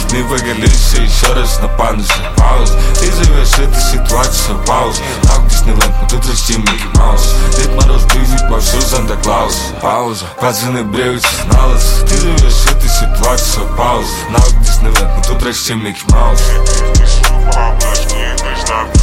не выголишься еще раз на пандусе. Пауза, ты живешь этой ситуацией, пауза. Нахуй Диснейленд, но тут почти Микки Маус. Дед Мороз близит вовсю Санта-Клаус. Пауза, пацаны бреются на лысо. Ты живешь этой ситуацией, пауза. Нахуй Диснейленд, но тут почти Микки Маус. Ты слова, облачки, ты знак.